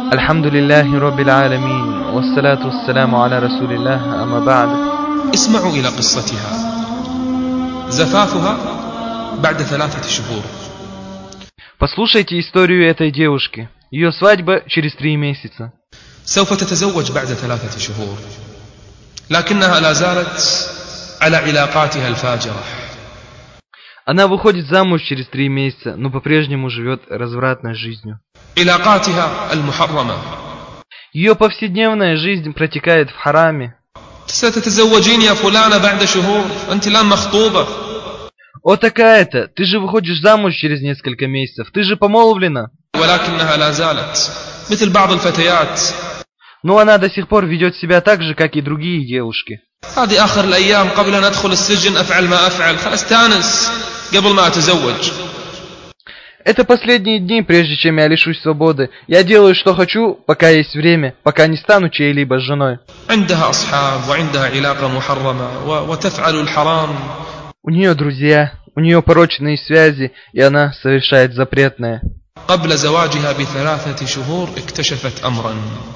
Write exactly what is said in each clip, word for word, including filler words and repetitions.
Альхамдулиллахи Раббил Аламин, вассалату вассаляму аля Расулиллах, амма ба'д. اسمعوا إلى قصتها. زفافها بعد ثلاثة شهور. Послушайте историю этой девушки. Ее свадьба через три месяца. سوف تتزوج بعد ثلاثة شهور. لكنها لا زالت على علاقاتها الفاجرة. Она выходит замуж через три месяца, но по-прежнему живет развратной жизнью. علاقاتها المحرمة. Ее повседневная жизнь протекает в хараме. ستتزوجين يا فلانة بعد شهور. أنت الآن مخطوبة. О, такая-то, ты же выходишь замуж через несколько месяцев, ты же помолвлена. ولكنها لا زالت مثل بعض الفتيات. Но она до сих пор ведет себя так же, как и другие девушки. هذه آخر الأيام قبل أن أدخل السجن أفعل ما أفعل. خلاص استانس قبل ما أتزوج. Это последние дни, прежде чем я лишусь свободы. Я делаю, что хочу, пока есть время, пока не стану чьей-либо женой. عندها أصحاب وعندها علاقة محرمة وتفعل الحرام. У нее друзья, у нее порочные связи, и она совершает запретное. قبل زواجها بثلاثة شهور اكتشفت أمرا.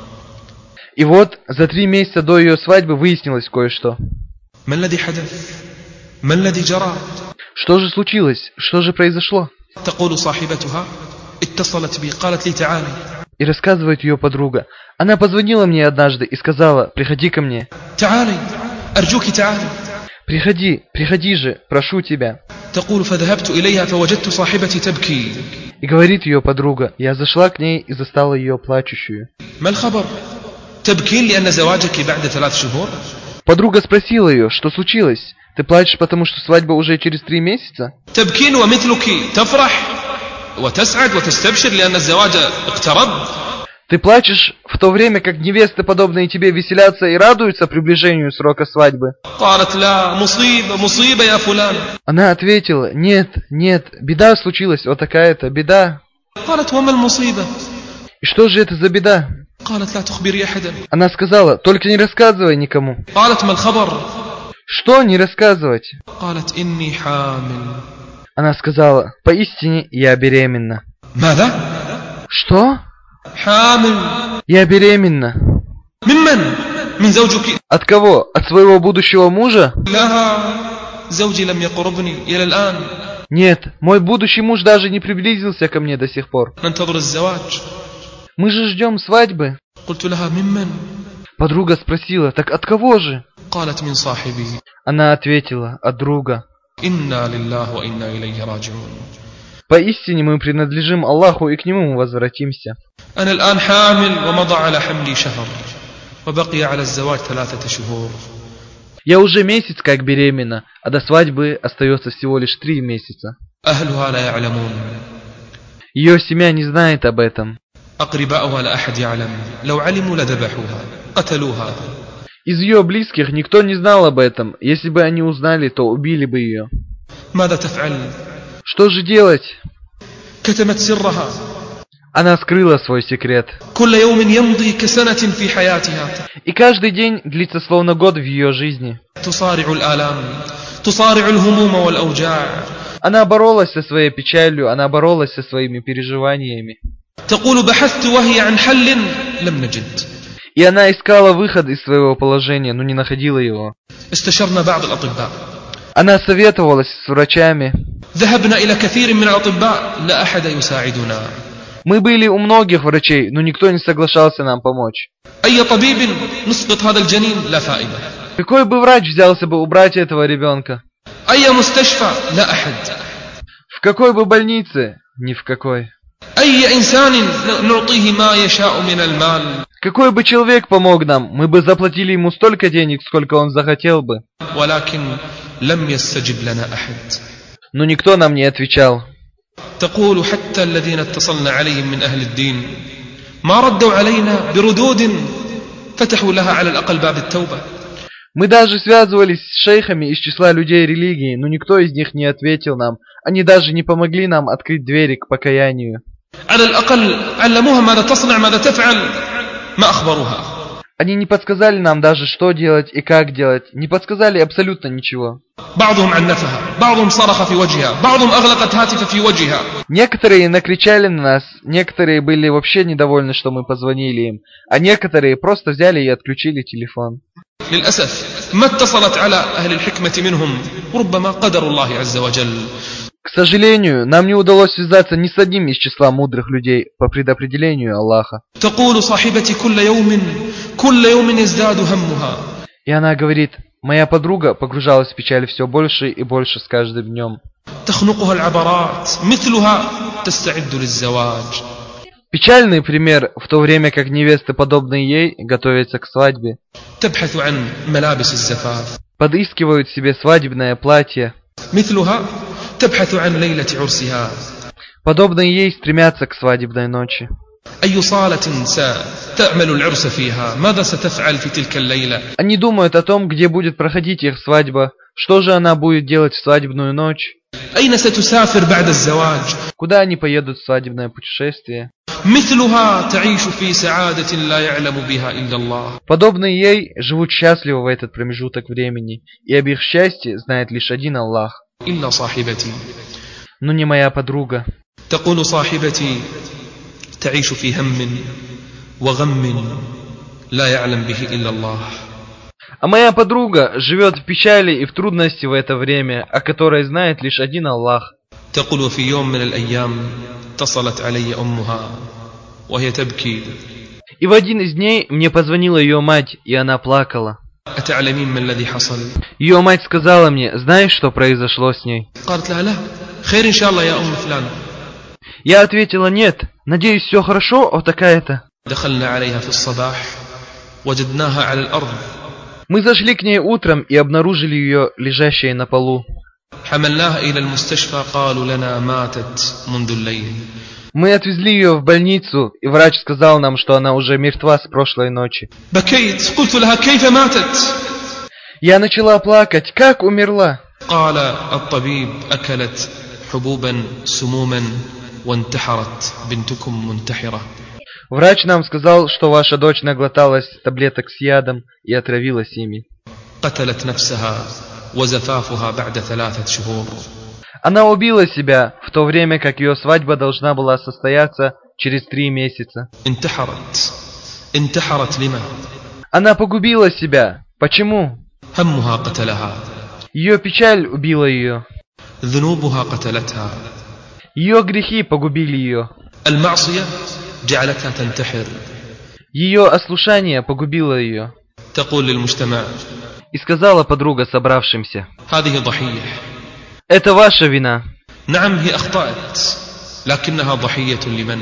И вот, за три месяца до ее свадьбы выяснилось кое-что. ما الذي حدث؟ ما الذي جرى؟ Что же случилось? Что же произошло? تقول صاحبتها اتصلت بي قالت لي تعالي. И рассказывает ее подруга. Она позвонила мне однажды и сказала: приходи ко мне. تعالي أرجوك تعالي. Приходи, приходи же, прошу тебя. تقول فذهبت إليها فوجدت صاحبتي تبكي. И говорит ее подруга, я зашла к ней и застала ее плачущую. ما الخبر؟ تبكين لأن زواجك بعد ثلاث شهور؟ Подруга спросила ее, что случилось? Ты плачешь, потому что свадьба уже через три месяца? تبكين ومثلك تفرح وتسعد وتستبشر لأن الزواج اقترب. Ты плачешь, в то время как невесты, подобные тебе, веселятся и радуются приближению срока свадьбы. قالت لا مصيبة مصيبة يا فلان. Она ответила: нет, нет, беда случилась, вот такая-то беда. قالت وما المصيبة؟ И что же это за беда? قالت لا تخبري أحدا. Она сказала: только не рассказывай никому. قالت ما الخبر؟ Что не рассказывать? قالت إني حامل. Она сказала: поистине я беременна. ماذا؟ Что? حامل. Я беременна. ممن؟ من زوجك؟ От кого? От своего будущего мужа? لا زوجي لم يقربني إلى الآن. Нет, мой будущий муж даже не приблизился ко мне до сих пор. ننتظر الزواج. Мы же ждем свадьбы. قلت لها ممن؟ Подруга спросила: так от кого же? قالت من صاحبي. Она ответила: от друга. إنا لله وإنا إليه راجعون. Поистине мы принадлежим Аллаху, и к Нему мы возвратимся. أنا الآن حامل ومضى على حملي شهر وبقي على الزواج ثلاثة شهور. Я уже месяц как беременна, а до свадьбы остается всего лишь три месяца. أهلها لا يعلمون. Ее семья не знает об этом. أقرباؤها لا أحد يعلم. لو علموا لذبحوها قتلوها. Из ее близких никто не знал об этом. Если бы они узнали, то убили бы ее. ماذا تفعل؟ Что же делать? كتمت سرها. Она скрыла свой секрет. كل يوم يمضي كسنة في حياتها. И каждый день длится словно год в ее жизни. تصارع الآلام. تصارع الهموم والأوجاع. Она боролась со своей печалью, она боролась со своими переживаниями. تقول بحثت وهي عن حل لم نجد. И она искала выход из своего положения, но не находила его. استشرنا بعض الأطباء. Она советовалась с врачами. ذهبنا إلى كثير من الأطباء لا أحد يساعدنا. Мы были у многих врачей, но никто не соглашался нам помочь. أي طبيب نسقط هذا الجنين لا فائدة. Какой бы врач взялся бы убрать этого ребенка? أي مستشفى لا أحد. В какой бы больнице? Ни в какой. أي إنسان نعطيه ما يشاء من المال. Какой бы человек помог нам, мы бы заплатили ему столько денег, сколько он захотел бы. ولكن لم يستجب لنا أحد. Но никто нам не отвечал. تقول حتى الذين اتصلنا عليهم من أهل الدين ما ردوا علينا بردود فتحوا لها على الأقل باب التوبة. Мы даже связывались с шейхами из числа людей религии, но никто из них не ответил нам. Они даже не помогли нам открыть двери к покаянию. على الأقل علموها ماذا تصنع ماذا تفعل ما أخبروها. Они не подсказали нам даже, что делать и как делать. Не подсказали абсолютно ничего. بعضهم عنفها بعضهم صرخ في وجهها بعضهم أغلقت هاتف في وجهها. Некоторые накричали на нас, некоторые были вообще недовольны, что мы позвонили им, а некоторые просто взяли и отключили телефон. للأسف ما اتصلت على أهل الحكمة منهم وربما قدر الله عز وجل. К сожалению, нам не удалось связаться ни с одним из числа мудрых людей по предопределению Аллаха. تقول صاحبتي كل يوم كل يوم يزداد همها. И она говорит, моя подруга погружалась в печаль все больше и больше с каждым днем. تخنقها العبرات مثلها تستعد للزواج. Печальный пример, в то время как невесты, подобные ей, готовятся к свадьбе. تبحث عن ملابس الزفاف. Подыскивают себе свадебное платье. مثلها تبحث عن ليلة عرسها. Подобные ей стремятся к свадебной ночи. أي صالة ستعمل العرس فيها ماذا ستفعل في تلك الليلة. Они думают о том, где будет проходить их свадьба, что же она будет делать в свадебную ночь. أين ستسافر بعد الزواج. Куда они поедут в свадебное путешествие. مثلها تعيش في سعادة لا يعلم بها إلا الله. Подобные ей живут счастливо в этот промежуток времени, и об их счастье знает лишь один Аллах. إلا صاحبتي. Но не моя подруга. تقول صاحبتي تعيش في هم وغم لا يعلم به إلا الله. А моя подруга живет в печали и в трудности в это время, о которой знает лишь один Аллах. تقول في يوم من الأيام اتصلت علي أمها وهي تبكي. И в один из дней мне позвонила ее мать, и она плакала. أتعلمين ما الذي حصل. Ее мать сказала мне, знаешь, что произошло с ней? قالت لها لا خير إن شاء الله يا أم فلان. Я ответила, нет, надеюсь, все хорошо, о такая-то. دخلنا عليها في الصباح وجدناها على الأرض. Мы зашли к ней утром и обнаружили ее лежащей на полу. حملناها إلى المستشفى قالوا لنا ماتت منذ الليل. Мы отвезли ее в больницу, и врач сказал нам, что она уже мертва с прошлой ночи. بكيت قلت لها كيف ماتت. Я начала плакать, как умерла? قال الطبيب أكلت حبوبا سموما وانتحرت بنتكم منتحرة. Врач нам сказал, что ваша дочь наглоталась таблеток с ядом и отравилась ими. قتلت نفسها وزفافها بعد ثلاثة شهور. Она убила себя, в то время как ее свадьба должна была состояться через три месяца. انتحرت انتحرت لما. Она погубила себя. Почему? همها قتلها. Ее печаль убила ее. ذنوبها قتلتها. Ее грехи погубили ее. المعصية جعلتها تنتحر. Ее ослушание погубило ее. تقول للمجتمع. И сказала подруга собравшимся, هذه ضحية. это ваша вина. نعم هي أخطأت لكنها ضحية لمن.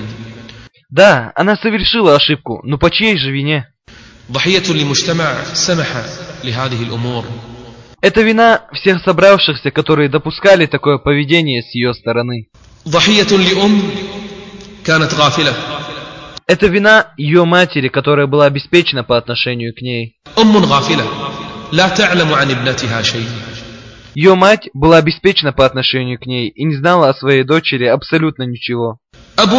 Да, она совершила ошибку, но по чьей же вине? ضحية لمجتمع سمح لهذه الأمور. Это вина всех собравшихся, которые допускали такое поведение с ее стороны. ضحية لأم كانت غافلة. Это вина ее матери, которая была обеспечена по отношению к ней. أم غافلة لا تعلم عن ابنتها شيء. Ее мать была обеспечена по отношению к ней и не знала о своей дочери абсолютно ничего. أب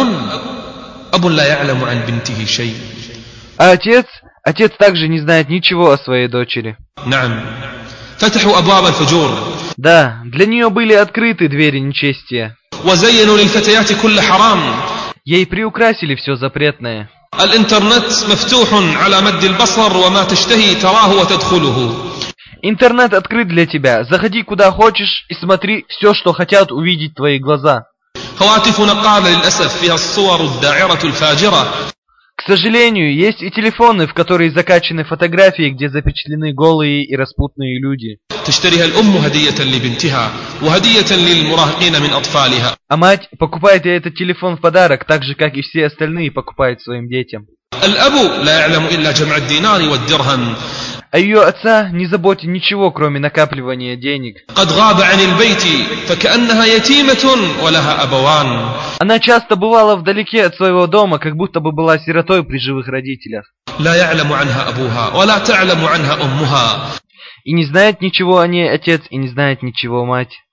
أب لا يعلم عن بنته شيء. А отец, отец также не знает ничего о своей дочери. نعم فتحوا أبواب الفجور. Да, для нее были открыты двери нечестия. وزينوا للفتيات كل حرام. Ей приукрасили все запретное. الإنترنت مفتوح على مد البصر وما تشتهي تراه وتدخله. Интернет открыт для тебя. Заходи куда хочешь и смотри все, что хотят увидеть твои глаза. هواتف نقالة للأسف فيها الصور الداعرة الفاجرة. К сожалению, есть и телефоны, в которые закачаны фотографии, где запечатлены голые и распутные люди. تشتريها الأم هدية لبنتها وهدية للمراهقين من أطفالها. А мать покупает ей этот телефон в подарок, так же, как и все остальные покупают своим детям. الأب لا يعلم إلا جمع الدينار والدرهم. А ее отца не заботит ничего, кроме накапливания денег. قد غاب عن البيت فكأنها يتيمة ولها أبوان. Она часто бывала вдалеке от своего дома, как будто бы была сиротой при живых родителях. لا يعلم عنها أبوها ولا تعلم عنها أمها. И не знает ничего о ней отец, и не знает ничего мать.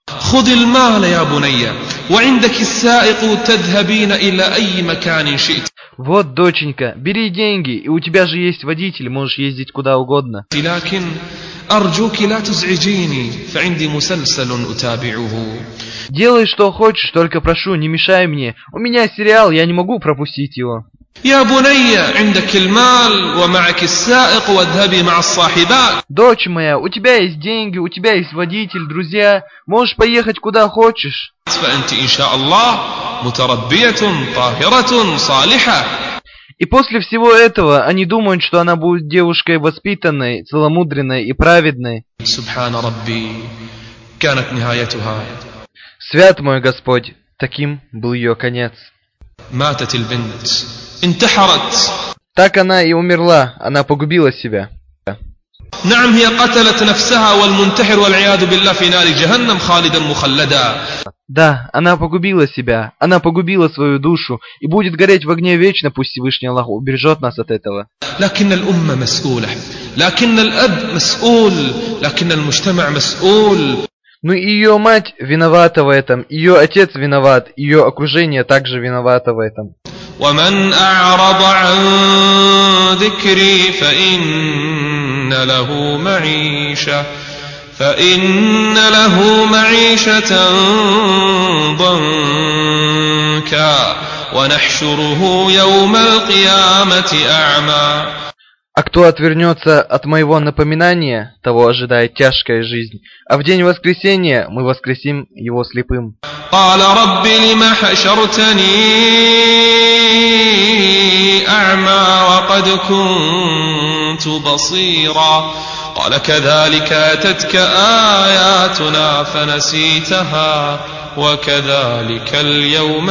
خذ المال يا بني وعندك السائق تذهبين إلى أي مكان شئت. Вот, доченька, бери деньги, и у тебя же есть водитель, можешь ездить куда угодно. لكن أرجوك لا تزعجيني فعندي مسلسل أتابعه. Делай, что хочешь, только прошу, не мешай мне. У меня сериал, я не могу пропустить его. يا بني عندك المال ومعك السائق واذهبي مع الصاحبات. Дочь моя, у тебя есть деньги, у тебя есть водитель, друзья. Можешь поехать куда хочешь. فأنت إن شاء الله متربية طاهرة صالحة. И после всего этого они думают, что она будет девушкой воспитанной, целомудренной и праведной. سبحان ربي كانت نهايتها. Свят мой Господь, таким был ее конец. ماتت البنت انتحرت. Так она и умерла, она погубила себя. نعم هي قتلت نفسها والمنتحر والعياذ بالله في نار جهنم خالدا مخلدا. Да, она погубила себя, она погубила свою душу и будет гореть в огне вечно, пусть Всевышний Аллах убережет нас от этого. لكن الأمة مسؤولة، لكن الأب مسؤول، لكن المجتمع مسؤول. Ну и ее мать виновата в этом, ее отец виноват, ее окружение также виновато в этом. ومن أعرض عن ذكري فإن له معيشة فإن له معيشة ضنكا ونحشره يوم القيامة أعمى. А кто отвернется от моего напоминания, того ожидает тяжкая жизнь. А в день воскресения мы воскресим его слепым. قال رب لم حشرتني أعمى وقد كنت بصيرا قال كذلك أتتك آياتنا فنسيتها وكذلك اليوم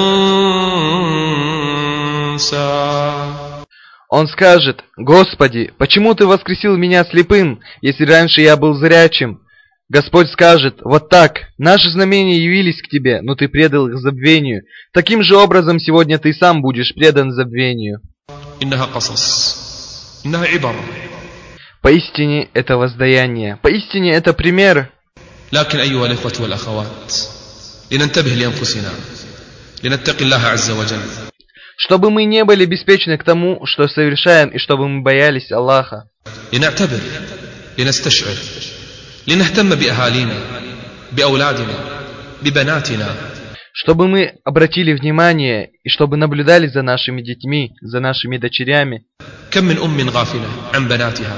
تنسى. Он скажет: «Господи, почему ты воскресил меня слепым, если раньше я был зрячим?» Господь скажет: «Вот так, наши знамения явились к тебе, но ты предал их забвению. Таким же образом сегодня ты сам будешь предан забвению». Поистине это воздаяние, поистине это пример. لكن أيها الإخوة والأخوات لننتبه لأنفسنا لنتقي الله عز وجل. Чтобы мы не были беспечны к тому, что совершаем, и чтобы мы боялись Аллаха. لنعتبر لنستشعر لنهتم بأهالينا بأولادنا ببناتنا. Чтобы мы обратили внимание и чтобы наблюдали за нашими детьми, за нашими дочерями. كم من أم غافلة عن بناتها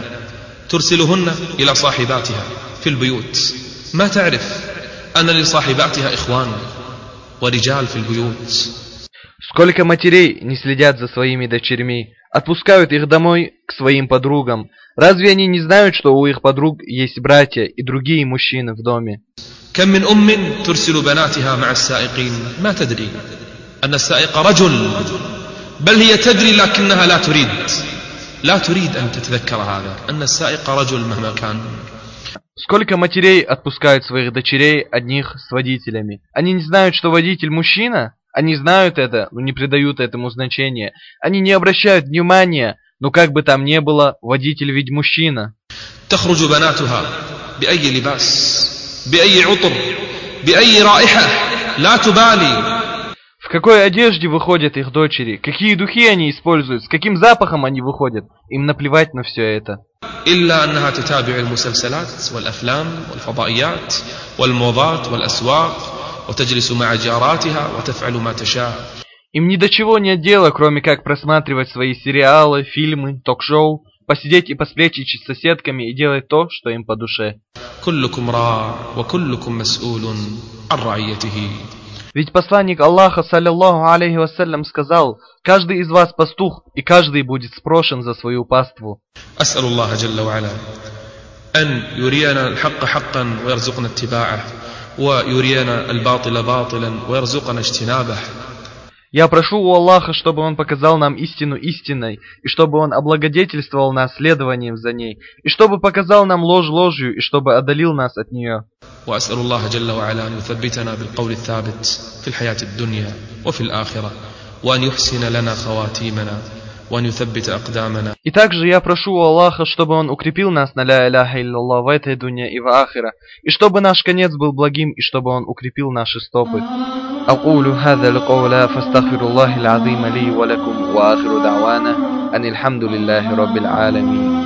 ترسلهن إلى صاحباتها في البيوت ما تعرف أن لصاحباتها إخوان ورجال في البيوت. Сколько матерей не следят за своими дочерьми, отпускают их домой к своим подругам. Разве они не знают, что у их подруг есть братья и другие мужчины в доме? كم من أم ترسل بناتها مع السائقين ما تدري أن السائق رجل بل هي تدري لكنها لا تريد لا تريد أن تتذكر هذا أن السائق رجل مهما كان. Сколько матерей отпускают своих дочерей одних с водителями? Они не знают, что водитель мужчина? Они знают это, но не придают этому значения. Они не обращают внимания, но как бы там ни было, водитель ведь мужчина. تخرج بناتها بأي لباس بأي عطر بأي رائحة لا تبالي. В какой одежде выходят их дочери? Какие духи они используют? С каким запахом они выходят? Им наплевать на все это. إلا أنها تتابع المسلسلات والأفلام والفضائيات والموضات والأسواق وتجلس مع جاراتها وتفعل ما تشاء. Им ни до чего нет дела, кроме как просматривать свои сериалы, фильмы, ток-шоу, посидеть и посплетничать с соседками и делать то, что им по душе. كلكم راع وكلكم مسؤول عن رعيته. Ведь посланник Аллаха, саллиллаху алейхи вассалям, сказал: каждый из вас пастух, и каждый будет спрошен за свою паству. أسأل الله جل وعلا أن يرينا الحق حقا ويرزقنا اتباعه ويرينا الباطل باطلا ويرزقنا اجتنابه. Я прошу у Аллаха, чтобы Он показал нам истину истиной, и чтобы Он облагодетельствовал нас следованием за ней, и чтобы показал нам ложь ложью, и чтобы отдалил нас от нее. وأسأل الله جل وعلا أن يثبتنا بالقول الثابت في الحياة الدنيا وفي الآخرة وأن يحسن لنا خواتيمنا وأن يثبت أقدامنا. И также я прошу у Аллаха, чтобы Он укрепил нас на ля иляха илляллах в этой дуне и в ахира, и чтобы наш конец был благим, и чтобы Он укрепил наши стопы. أقول هذا القول فاستغفر الله العظيم لي ولكم وآخر دعوانا أن الحمد لله رب العالمين.